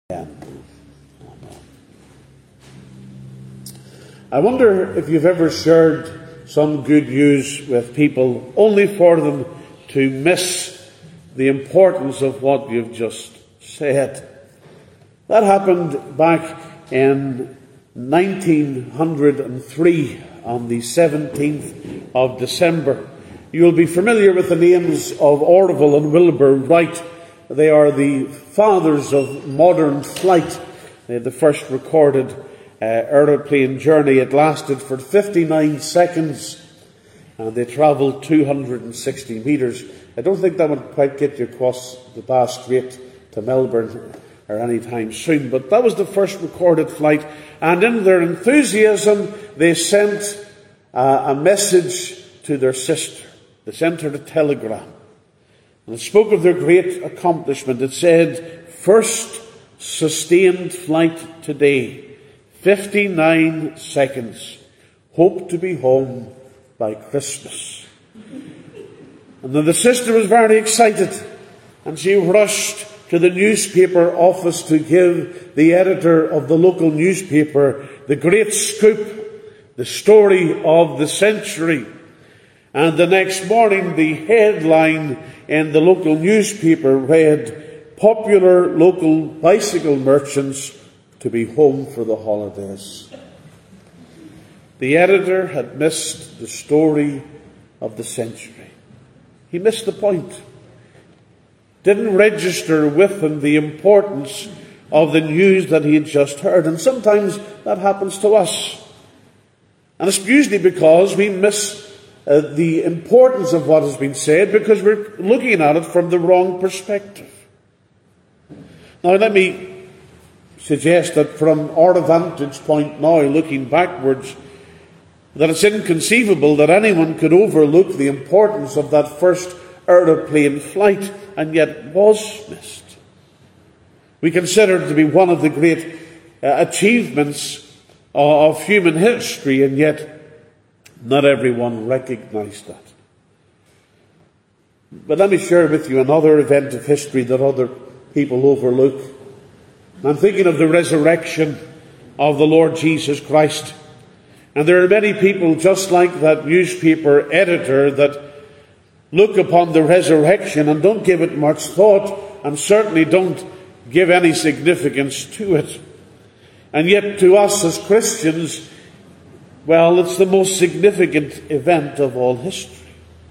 I wonder if you've ever shared some good news with people only for them to miss the importance of what you've just said. That happened back in 1903 on the 17th of December. You'll be familiar with the names of Orville and Wilbur Wright. They are the fathers of modern flight. They had the first recorded aeroplane journey. It lasted for 59 seconds and they travelled 260 metres. I don't think that would quite get you across the Bass Strait to Melbourne or any time soon, but that was the first recorded flight. And in their enthusiasm, they sent a message to their sister. They sent her a telegram. And it spoke of their great accomplishment. It said, "First sustained flight today. 59 seconds. Hope to be home by Christmas." And then the sister was very excited. And she rushed to the newspaper office to give the editor of the local newspaper the great scoop, the story of the century. And the next morning, the headline in the local newspaper read, "Popular local bicycle merchants to be home for the holidays." The editor had missed the story of the century. He missed the point. Didn't register with him the importance of the news that he had just heard. And sometimes that happens to us. And it's usually because we miss the importance of what has been said because we're looking at it from the wrong perspective. Now let me suggest that from our vantage point now, looking backwards, that it's inconceivable that anyone could overlook the importance of that first aeroplane flight, and yet it was missed. We consider it to be one of the great achievements of human history, and yet not everyone recognised that. But let me share with you another event of history that other people overlook. I'm thinking of the resurrection of the Lord Jesus Christ. And there are many people just like that newspaper editor that look upon the resurrection and don't give it much thought and certainly don't give any significance to it. And yet to us as Christians, well, it's the most significant event of all history.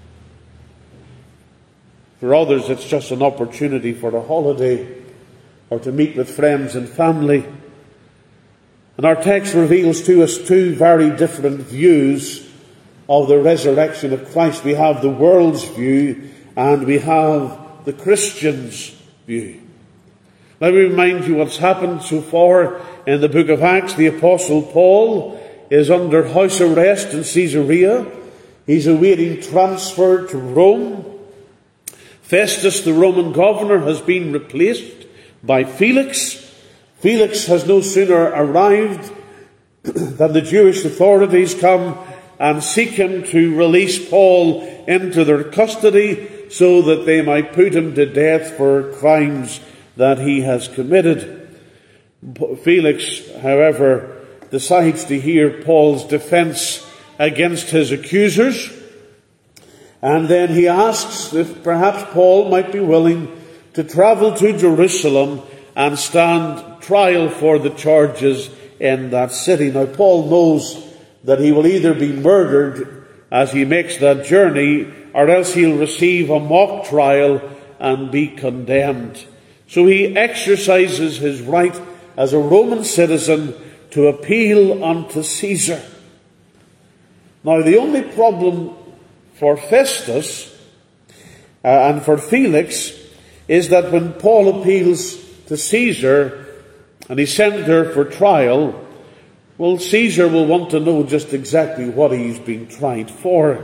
For others, it's just an opportunity for a holiday or to meet with friends and family. And our text reveals to us two very different views of the resurrection of Christ. We have the world's view and we have the Christian's view. Let me remind you what's happened so far in the book of Acts. The Apostle Paul is under house arrest in Caesarea. He's awaiting transfer to Rome. Festus, the Roman governor, has been replaced by Felix. Felix has no sooner arrived than the Jewish authorities come and seek him to release Paul into their custody so that they might put him to death for crimes that he has committed. Felix, however, decides to hear Paul's defense against his accusers, and then he asks if perhaps Paul might be willing to travel to Jerusalem and stand trial for the charges in that city. Now, Paul knows that he will either be murdered as he makes that journey, or else he'll receive a mock trial and be condemned. So he exercises his right as a Roman citizen to appeal unto Caesar. Now, the only problem for Festus and for Felix is that when Paul appeals to Caesar and he's sent there for trial, well, Caesar will want to know just exactly what he's being tried for.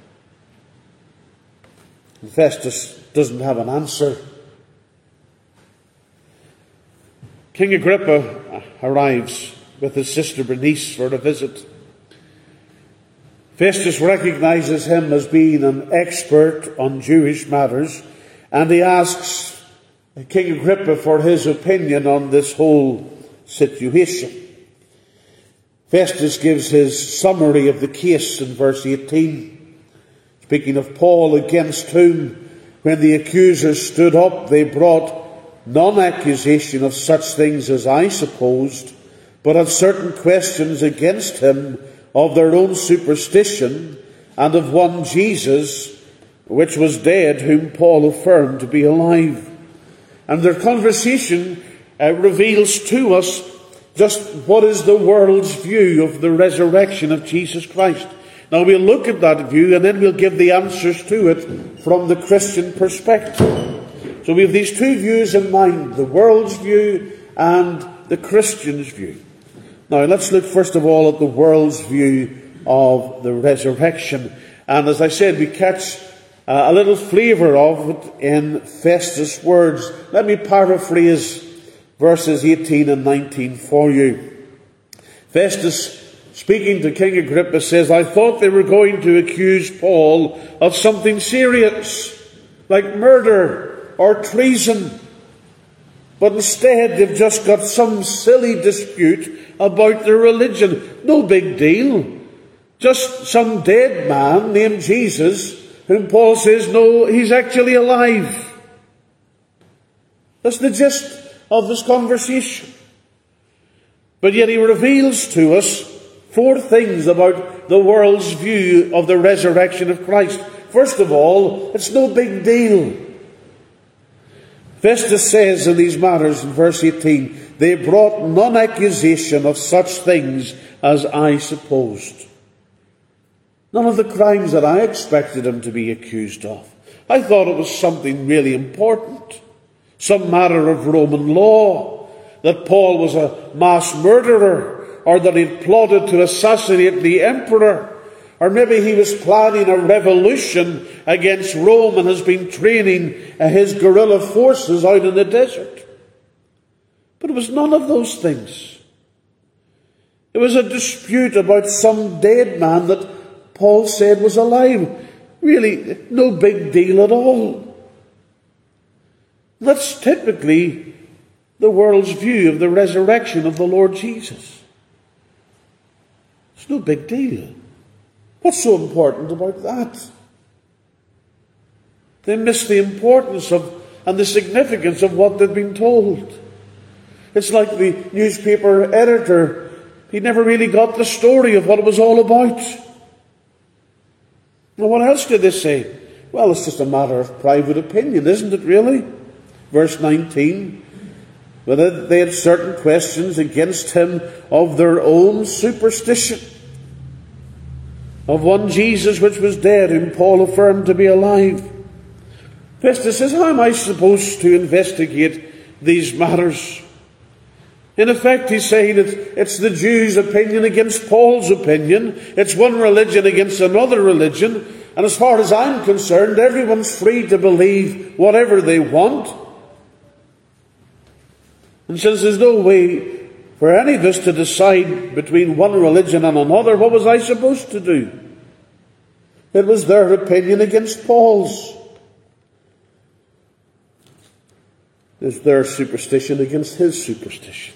And Festus doesn't have an answer. King Agrippa arrives with his sister Bernice for a visit. Festus recognizes him as being an expert on Jewish matters, and he asks King Agrippa for his opinion on this whole situation. Festus gives his summary of the case in verse 18. Speaking of Paul, against whom, when the accusers stood up, they brought none accusation of such things as I supposed, but had certain questions against him of their own superstition, and of one Jesus, which was dead, whom Paul affirmed to be alive. And their conversation reveals to us just what is the world's view of the resurrection of Jesus Christ. Now we'll look at that view and then we'll give the answers to it from the Christian perspective. So we have these two views in mind, the world's view and the Christian's view. Now let's look first of all at the world's view of the resurrection. And as I said, we catch a little flavour of it in Festus' words. Let me paraphrase verses 18 and 19 for you. Festus, speaking to King Agrippa, says, I thought they were going to accuse Paul of something serious, like murder or treason. But instead they've just got some silly dispute about their religion. No big deal. Just some dead man named Jesus, whom Paul says, no, he's actually alive. That's the gist of this conversation. But yet he reveals to us four things about the world's view of the resurrection of Christ. First of all, it's no big deal. Festus says in these matters in verse 18, they brought none accusation of such things as I supposed. None of the crimes that I expected him to be accused of. I thought it was something really important. Some matter of Roman law. That Paul was a mass murderer. Or that he'd plotted to assassinate the emperor. Or maybe he was planning a revolution against Rome and has been training his guerrilla forces out in the desert. But it was none of those things. It was a dispute about some dead man that Paul said was alive. Really, no big deal at all. That's typically the world's view of the resurrection of the Lord Jesus. It's no big deal. What's so important about that? They miss the importance of and the significance of what they've been told. It's like the newspaper editor. He never really got the story of what it was all about. Now, what else did they say? Well, it's just a matter of private opinion, isn't it really? Verse 19, whether they had certain questions against him of their own superstition, of one Jesus which was dead, whom Paul affirmed to be alive. Festus says, how am I supposed to investigate these matters? In effect, he's saying it's the Jews' opinion against Paul's opinion. It's one religion against another religion. And as far as I'm concerned, everyone's free to believe whatever they want. And since there's no way for any of us to decide between one religion and another, what was I supposed to do? It was their opinion against Paul's. It's their superstition against his superstition.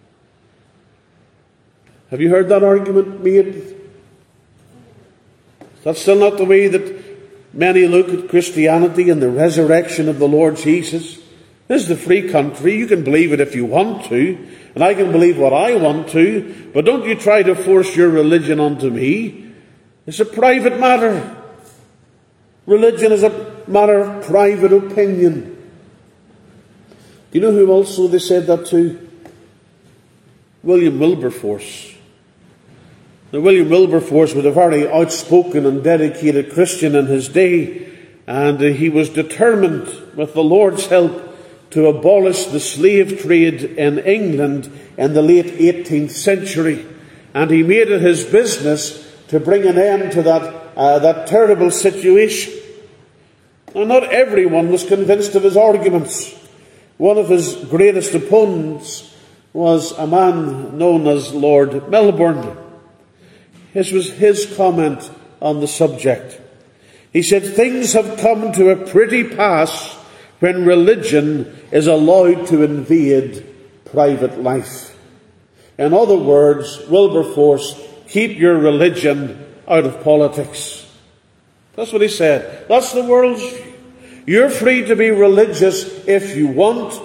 Have you heard that argument made? That's still not the way that many look at Christianity and the resurrection of the Lord Jesus. This is the free country. You can believe it if you want to, and I can believe what I want to, but don't you try to force your religion onto me. It's a private matter. Religion is a matter of private opinion. Do you know who also they said that to? William Wilberforce. Now, William Wilberforce was a very outspoken and dedicated Christian in his day, and he was determined, with the Lord's help, to abolish the slave trade in England in the late 18th century. And he made it his business to bring an end to that terrible situation. Now, not everyone was convinced of his arguments. One of his greatest opponents was a man known as Lord Melbourne. This was his comment on the subject. He said, things have come to a pretty pass when religion is allowed to invade private life. In other words, Wilberforce, keep your religion out of politics. That's what he said. That's the world's view. You're free to be religious if you want,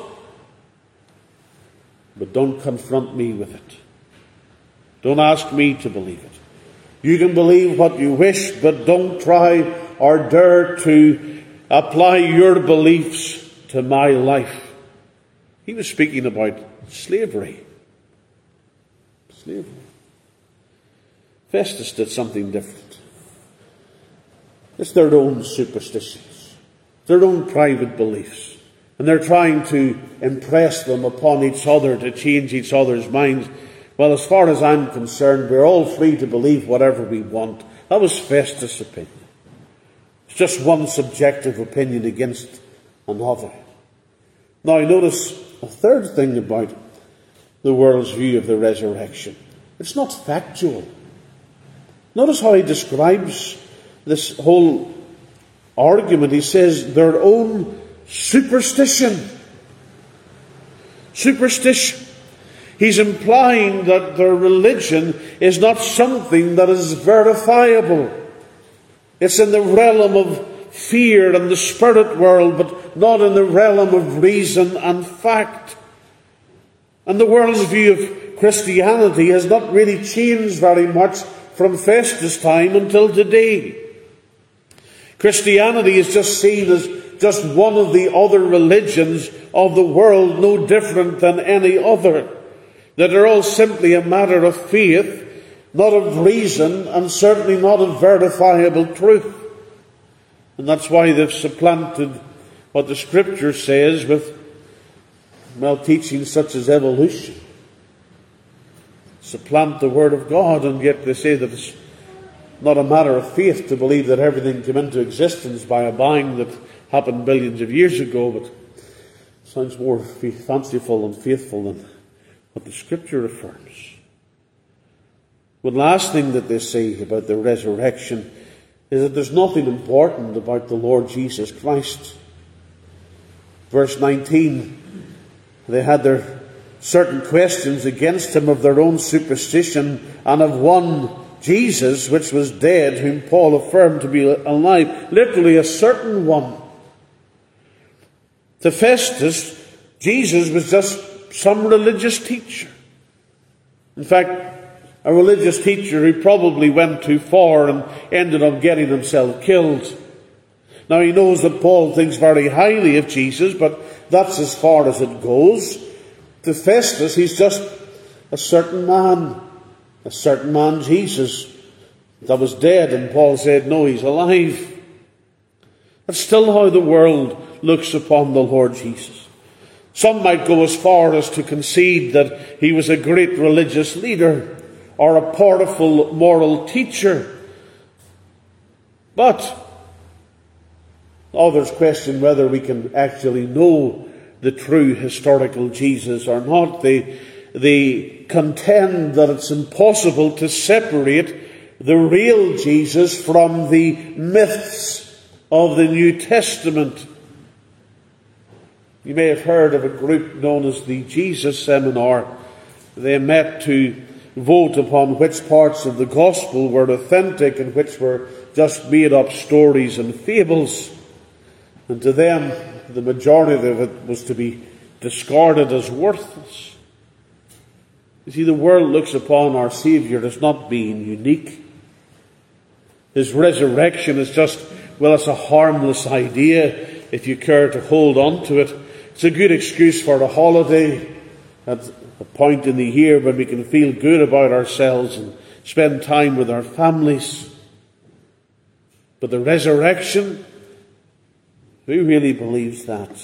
but don't confront me with it. Don't ask me to believe it. You can believe what you wish, but don't try or dare to apply your beliefs to my life. He was speaking about slavery. Slavery. Festus did something different. It's their own superstitions, their own private beliefs. And they're trying to impress them upon each other, to change each other's minds. Well, as far as I'm concerned, we're all free to believe whatever we want. That was Festus' opinion. It's just one subjective opinion against another. Now, notice a third thing about the world's view of the resurrection. It's not factual. Notice how he describes this whole argument. He says their own superstition. Superstition. He's implying that their religion is not something that is verifiable. It's in the realm of fear and the spirit world, but not in the realm of reason and fact. And the world's view of Christianity has not really changed very much from Festus' time until today. Christianity is just seen as just one of the other religions of the world, no different than any other. That they're all simply a matter of faith, not of reason, and certainly not of verifiable truth. And that's why they've supplanted what the Scripture says with, well, teachings such as evolution. Supplant the Word of God, and yet they say that it's not a matter of faith to believe that everything came into existence by a bang that happened billions of years ago, but sounds more fanciful and faithful than what the Scripture affirms. One last thing that they say about the resurrection is that there's nothing important about the Lord Jesus Christ. Verse 19, they had their certain questions against him of their own superstition, and of one Jesus, which was dead, whom Paul affirmed to be alive. Literally, a certain one. To Festus, Jesus was just some religious teacher. In fact, a religious teacher who probably went too far and ended up getting himself killed. Now, he knows that Paul thinks very highly of Jesus, but that's as far as it goes. To Festus, he's just a certain man Jesus, that was dead, and Paul said, no, he's alive. That's still how the world looks upon the Lord Jesus. Some might go as far as to concede that he was a great religious leader or a powerful moral teacher. But others question whether we can actually know the true historical Jesus or not. They contend that it's impossible to separate the real Jesus from the myths of the New Testament. You may have heard of a group known as the Jesus Seminar. They met to vote upon which parts of the gospel were authentic and which were just made up stories and fables. And to them, the majority of it was to be discarded as worthless. You see, the world looks upon our Saviour as not being unique. His resurrection is just, well, it's a harmless idea if you care to hold on to it. It's a good excuse for a holiday at a point in the year when we can feel good about ourselves and spend time with our families. But the resurrection, who really believes that?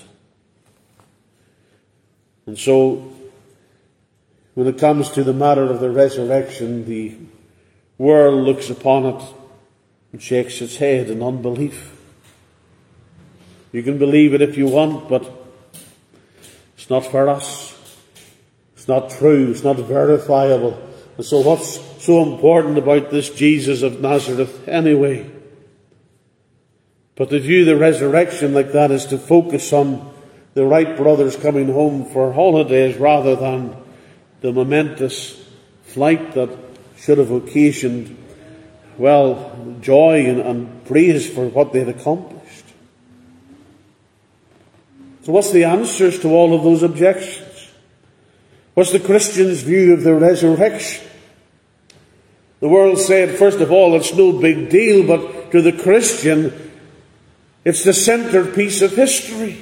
And so, when it comes to the matter of the resurrection, the world looks upon it and shakes its head in unbelief. You can believe it if you want, but it's not for us. It's not true. It's not verifiable. And so what's so important about this Jesus of Nazareth anyway? But to view the resurrection like that is to focus on the Wright brothers coming home for holidays rather than the momentous flight that should have occasioned, well, joy and praise for what they had accomplished. So what's the answers to all of those objections? What's the Christian's view of the resurrection? The world said, first of all, it's no big deal, but to the Christian, it's the centerpiece of history.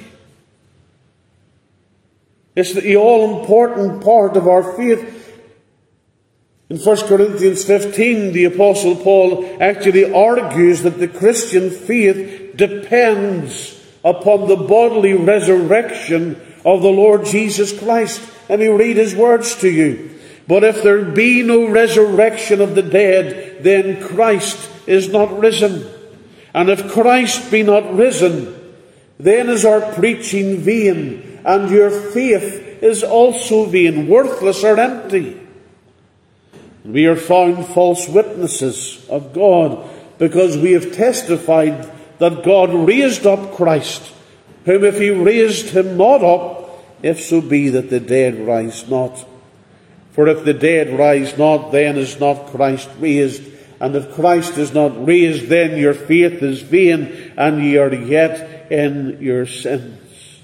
It's the all-important part of our faith. In 1 Corinthians 15, the Apostle Paul actually argues that the Christian faith depends upon the bodily resurrection of the Lord Jesus Christ. Let me read his words to you. But if there be no resurrection of the dead, then Christ is not risen. And if Christ be not risen, then is our preaching vain, and your faith is also vain, worthless or empty. We are found false witnesses of God, because we have testified that God raised up Christ, whom if he raised him not up, if so be that the dead rise not. For if the dead rise not, then is not Christ raised. And if Christ is not raised, then your faith is vain, and ye are yet in your sins.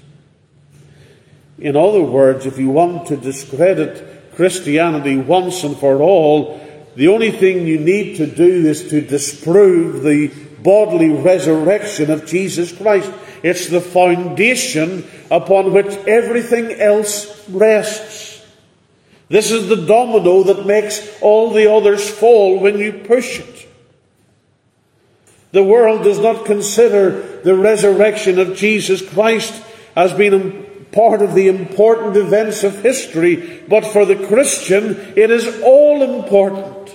In other words, if you want to discredit Christianity once and for all, the only thing you need to do is to disprove the bodily resurrection of Jesus Christ. It's the foundation upon which everything else rests. This is the domino that makes all the others fall when you push it. The world does not consider the resurrection of Jesus Christ as being part of the important events of history, but for the Christian, it is all important.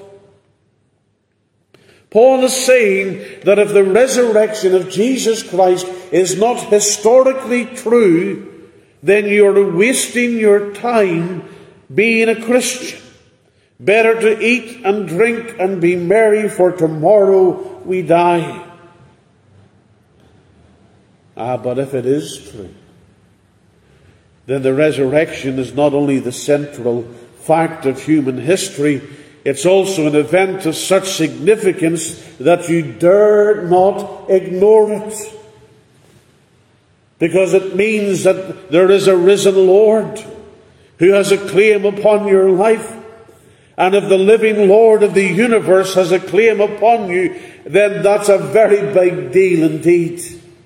Paul is saying that if the resurrection of Jesus Christ is not historically true, then you are wasting your time being a Christian. Better to eat and drink and be merry, for tomorrow we die. But if it is true, then the resurrection is not only the central fact of human history, it's also an event of such significance that you dare not ignore it. Because it means that there is a risen Lord who has a claim upon your life. And if the living Lord of the universe has a claim upon you, then that's a very big deal indeed.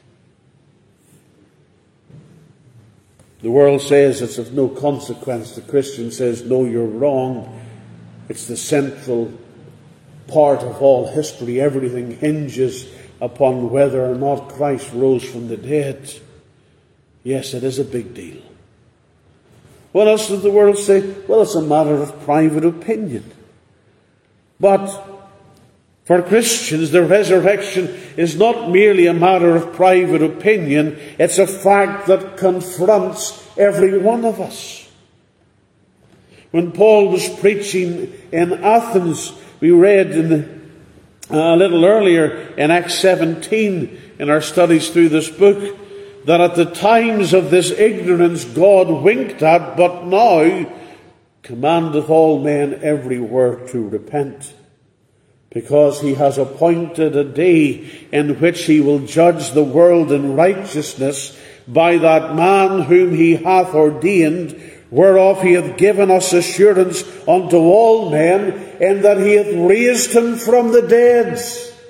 The world says it's of no consequence. The Christian says, no, you're wrong. It's the central part of all history. Everything hinges upon whether or not Christ rose from the dead. Yes, it is a big deal. What else does the world say? Well, it's a matter of private opinion. But for Christians, the resurrection is not merely a matter of private opinion. It's a fact that confronts every one of us. When Paul was preaching in Athens, we read a little earlier in Acts 17 in our studies through this book, that at the times of this ignorance God winked at, but now commandeth all men everywhere to repent, because he has appointed a day in which he will judge the world in righteousness by that man whom he hath ordained, whereof he hath given us assurance unto all men, in that he hath raised him from the dead.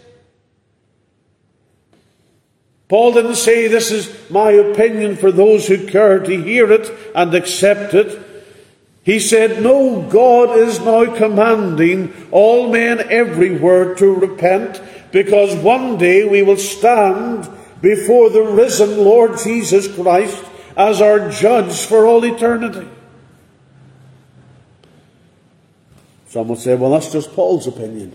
Paul didn't say, this is my opinion for those who care to hear it and accept it. He said, no, God is now commanding all men everywhere to repent, because one day we will stand before the risen Lord Jesus Christ as our judge for all eternity. Some will say, well, that's just Paul's opinion.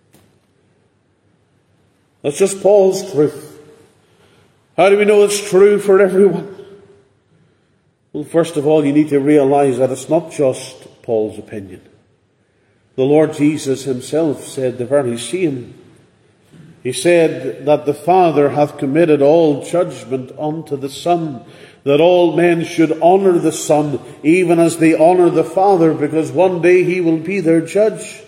That's just Paul's truth. How do we know it's true for everyone? Well, first of all, you need to realize that it's not just Paul's opinion. The Lord Jesus himself said the very same. He said that the Father hath committed all judgment unto the Son, that all men should honour the Son, even as they honour the Father, because one day he will be their judge.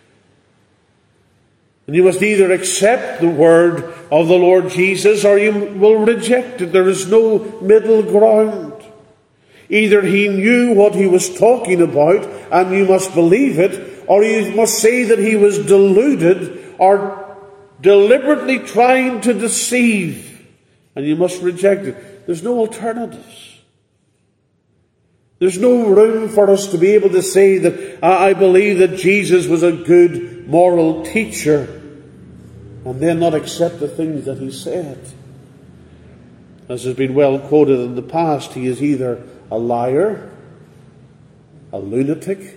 And you must either accept the word of the Lord Jesus, or you will reject it. There is no middle ground. Either he knew what he was talking about, and you must believe it, or you must say that he was deluded, or deliberately trying to deceive, and you must reject it. There's no alternatives. There's no room for us to be able to say that I believe that Jesus was a good moral teacher, and then not accept the things that he said. As has been well quoted in the past, he is either a liar, a lunatic,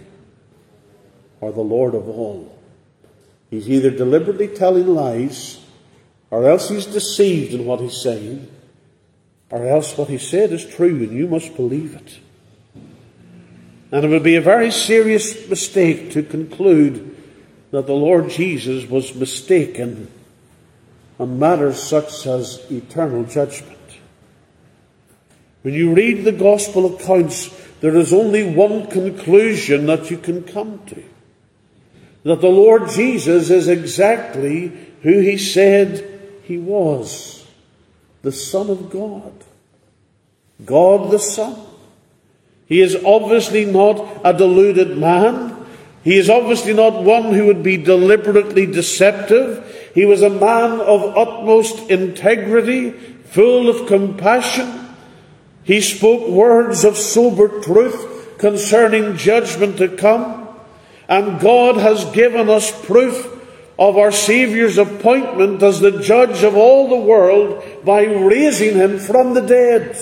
or the Lord of all. He's either deliberately telling lies, or else he's deceived in what he's saying, or else what he said is true, and you must believe it. And it would be a very serious mistake to conclude that the Lord Jesus was mistaken on matters such as eternal judgment. When you read the gospel accounts, there is only one conclusion that you can come to: that the Lord Jesus is exactly who he said he was, the Son of God. God the Son. He is obviously not a deluded man. He is obviously not one who would be deliberately deceptive. He was a man of utmost integrity, full of compassion. He spoke words of sober truth concerning judgment to come. And God has given us proof of our Saviour's appointment as the judge of all the world by raising him from the dead.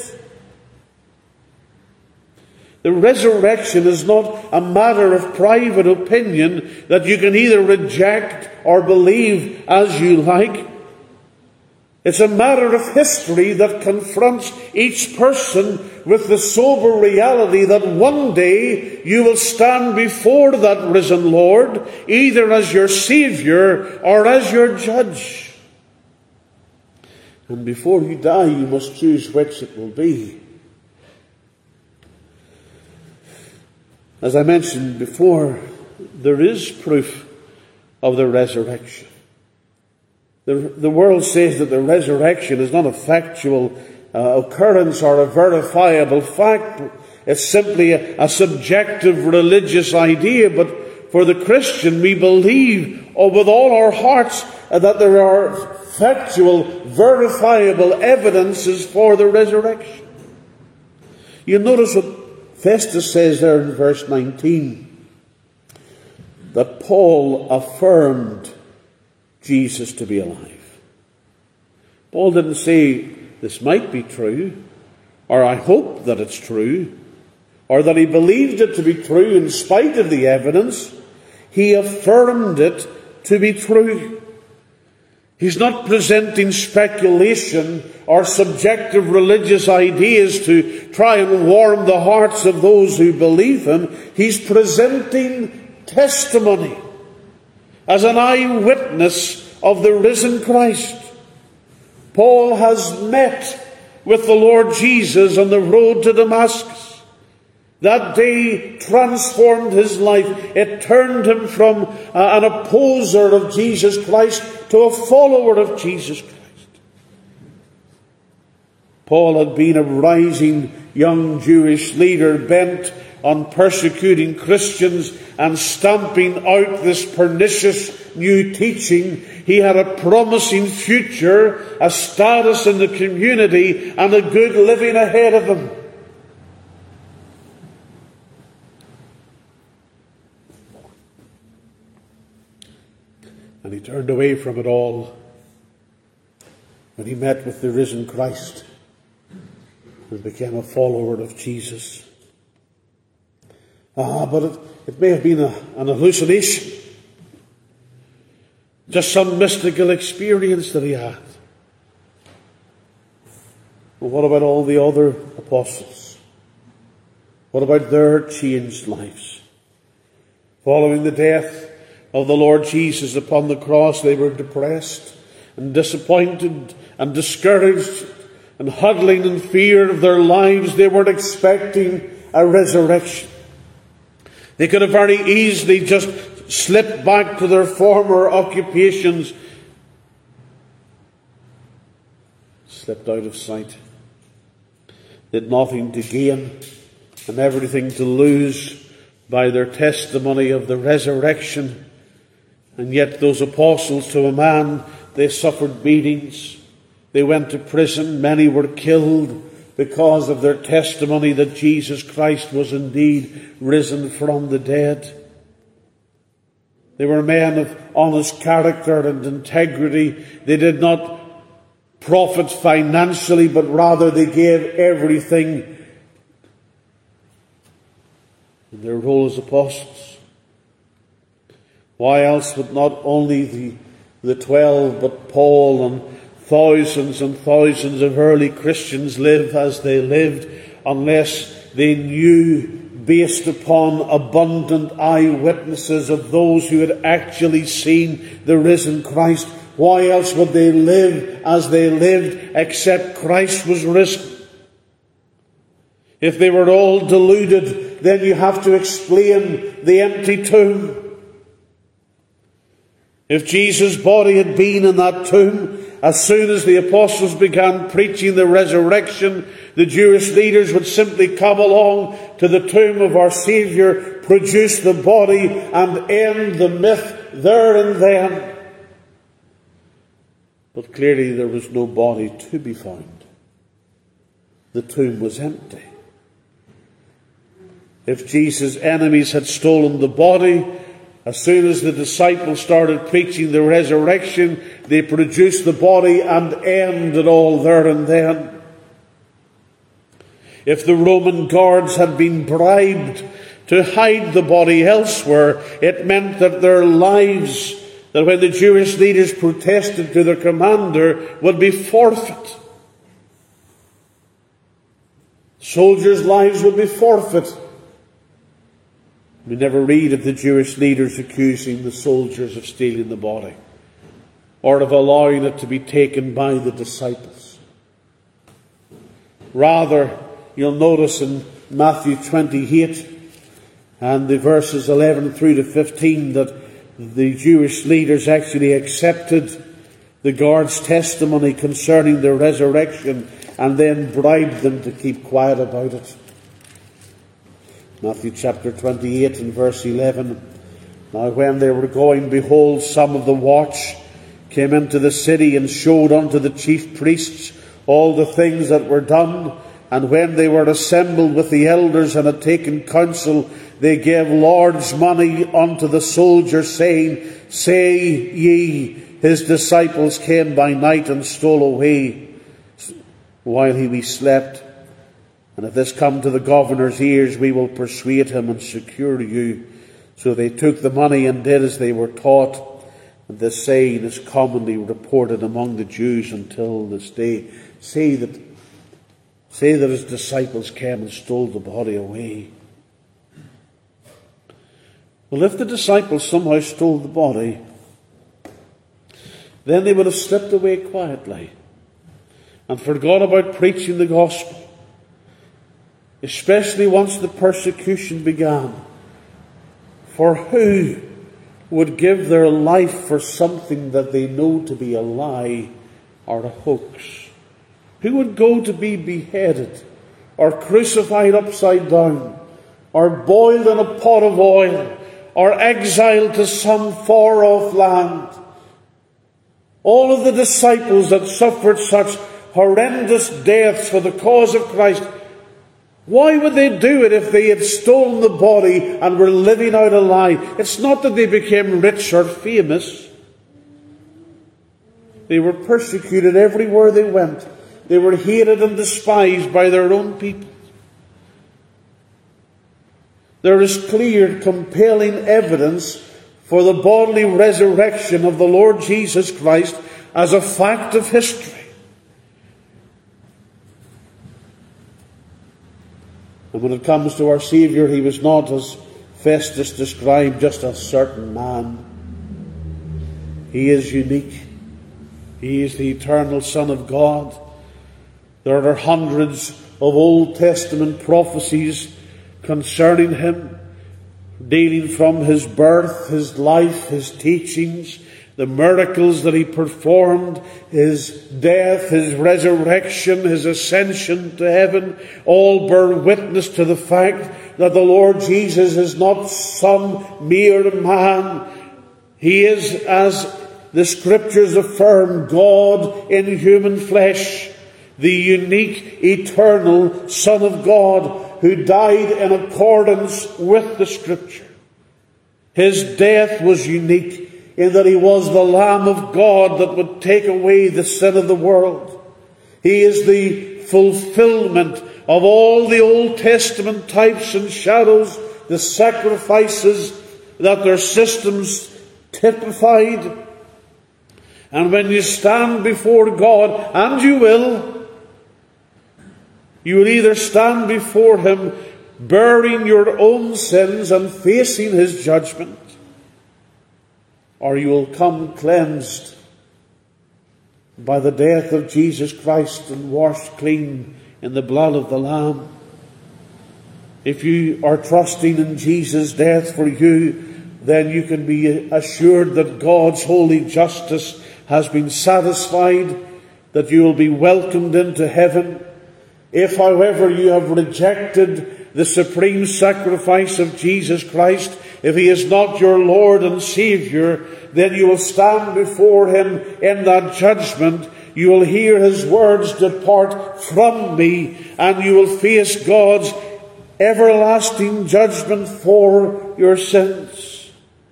The resurrection is not a matter of private opinion that you can either reject or believe as you like. It's a matter of history that confronts each person with the sober reality that one day you will stand before that risen Lord, either as your Saviour or as your judge. And before you die, you must choose which it will be. As I mentioned before, there is proof of the resurrection. The world says that the resurrection is not a factual occurrence or a verifiable fact. It's simply a subjective religious idea. But for the Christian, we believe with all our hearts that there are factual, verifiable evidences for the resurrection. You notice what Festus says there in verse 19, that Paul affirmed Jesus to be alive. Paul didn't say this might be true, or I hope that it's true, or that he believed it to be true in spite of the evidence. He affirmed it to be true. He's not presenting speculation or subjective religious ideas to try and warm the hearts of those who believe him. He's presenting testimony as an eyewitness of the risen Christ. Paul has met with the Lord Jesus on the road to Damascus. That day transformed his life. It turned him from an opposer of Jesus Christ to a follower of Jesus Christ. Paul had been a rising young Jewish leader bent on persecuting Christians and stamping out this pernicious new teaching. He had a promising future, a status in the community, and a good living ahead of him. And he turned away from it all when he met with the risen Christ and became a follower of Jesus. But it may have been an hallucination. Just some mystical experience that he had. Well, what about all the other apostles? What about their changed lives? Following the death of the Lord Jesus upon the cross, they were depressed. and disappointed and discouraged and huddling in fear of their lives. They weren't expecting a resurrection. They could have very easily just slipped back to their former occupations, slipped out of sight. They had nothing to gain and everything to lose by their testimony of the resurrection. And yet those apostles, to a man, they suffered beatings. They went to prison. Many were killed because of their testimony that Jesus Christ was indeed risen from the dead. They were men of honest character and integrity. They did not profit financially, but rather they gave everything in their role as apostles. Why else would not only the 12, but Paul and thousands of early Christians live as they lived, unless they knew, based upon abundant eyewitnesses of those who had actually seen the risen Christ? Why else would they live as they lived except Christ was risen? If they were all deluded, then you have to explain the empty tomb. If Jesus' body had been in that tomb, as soon as the apostles began preaching the resurrection, the Jewish leaders would simply come along to the tomb of our Saviour, produce the body, and end the myth there and then. But clearly there was no body to be found. The tomb was empty. If Jesus' enemies had stolen the body, as soon as the disciples started preaching the resurrection, they produced the body and ended all there and then. If the Roman guards had been bribed to hide the body elsewhere, it meant that their lives, that when the Jewish leaders protested to their commander, would be forfeit. Soldiers' lives would be forfeit. We never read of the Jewish leaders accusing the soldiers of stealing the body, or of allowing it to be taken by the disciples. Rather, you'll notice in Matthew 28 and the verses 11 through to 15 that the Jewish leaders actually accepted the guards' testimony concerning the resurrection and then bribed them to keep quiet about it. Matthew chapter 28 and verse 11. Now when they were going, behold, some of the watch came into the city and showed unto the chief priests all the things that were done. And when they were assembled with the elders and had taken counsel, they gave large money unto the soldiers, saying, Say ye, his disciples came by night and stole away while we slept. And if this come to the governor's ears, we will persuade him and secure you. So they took the money and did as they were taught. And this saying is commonly reported among the Jews until this day. Say that his disciples came and stole the body away. Well, if the disciples somehow stole the body, then they would have slipped away quietly and forgot about preaching the gospel. Especially once the persecution began. For who would give their life for something that they know to be a lie or a hoax? Who would go to be beheaded or crucified upside down or boiled in a pot of oil or exiled to some far-off land? All of the disciples that suffered such horrendous deaths for the cause of Christ, why would they do it if they had stolen the body and were living out a lie? It's not that they became rich or famous. They were persecuted everywhere they went. They were hated and despised by their own people. There is clear, compelling evidence for the bodily resurrection of the Lord Jesus Christ as a fact of history. And when it comes to our Saviour, he was not, as Festus described, just a certain man. He is unique. He is the eternal Son of God. There are hundreds of Old Testament prophecies concerning him, dealing from his birth, his life, his teachings, the miracles that he performed, his death, his resurrection, his ascension to heaven, all bear witness to the fact that the Lord Jesus is not some mere man. He is, as the Scriptures affirm, God in human flesh, the unique, eternal Son of God, who died in accordance with the Scripture. His death was unique in that he was the Lamb of God that would take away the sin of the world. He is the fulfillment of all the Old Testament types and shadows, the sacrifices that their systems typified. And when you stand before God, and you will either stand before him bearing your own sins and facing his judgment, or you will come cleansed by the death of Jesus Christ and washed clean in the blood of the Lamb. If you are trusting in Jesus' death for you, then you can be assured that God's holy justice has been satisfied, that you will be welcomed into heaven. If, however, you have rejected the supreme sacrifice of Jesus Christ, if he is not your Lord and Saviour, then you will stand before him in that judgment. You will hear his words, "Depart from me," and you will face God's everlasting judgment for your sins.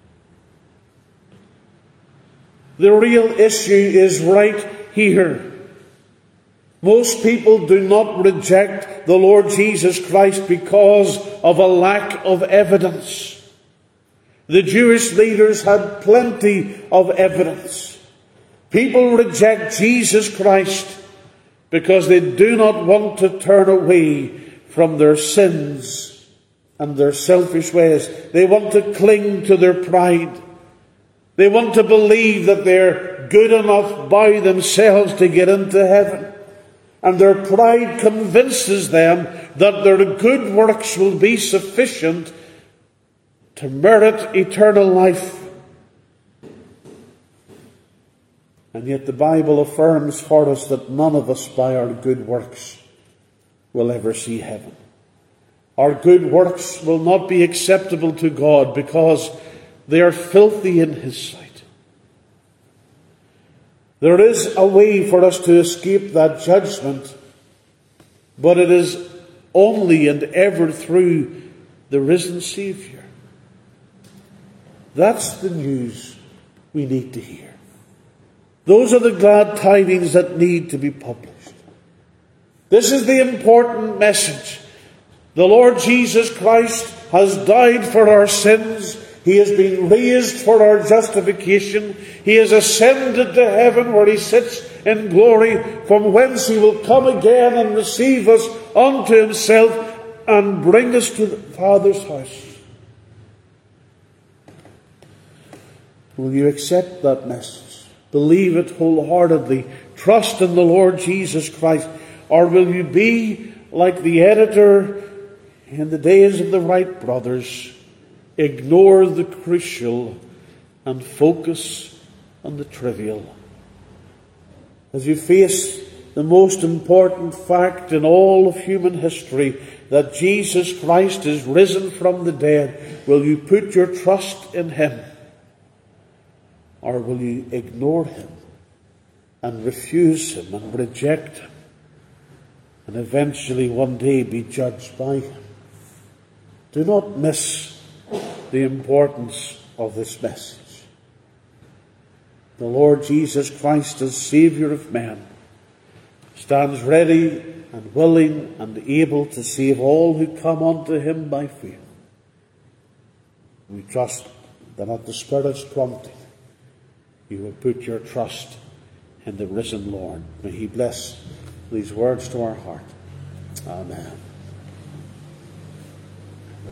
The real issue is right here. Most people do not reject the Lord Jesus Christ because of a lack of evidence. The Jewish leaders had plenty of evidence. People reject Jesus Christ because they do not want to turn away from their sins and their selfish ways. They want to cling to their pride. They want to believe that they're good enough by themselves to get into heaven. And their pride convinces them that their good works will be sufficient to merit eternal life. And yet the Bible affirms for us that none of us by our good works will ever see heaven. Our good works will not be acceptable to God because they are filthy in his sight. There is a way for us to escape that judgment, but it is only and ever through the risen Saviour. That's the news we need to hear. Those are the glad tidings that need to be published. This is the important message. The Lord Jesus Christ has died for our sins. He has been raised for our justification. He has ascended to heaven where he sits in glory, from whence he will come again and receive us unto himself and bring us to the Father's house. Will you accept that message? Believe it wholeheartedly. Trust in the Lord Jesus Christ. Or will you be like the editor in the days of the Wright brothers, ignore the crucial and focus on the trivial? As you face the most important fact in all of human history, that Jesus Christ is risen from the dead, will you put your trust in him? Or will you ignore him and refuse him and reject him and eventually one day be judged by him? Do not miss the importance of this message. The Lord Jesus Christ, as Saviour of men, stands ready and willing and able to save all who come unto him by faith. We trust that at the Spirit's prompting, you will put your trust in the risen Lord. May he bless these words to our heart. Amen.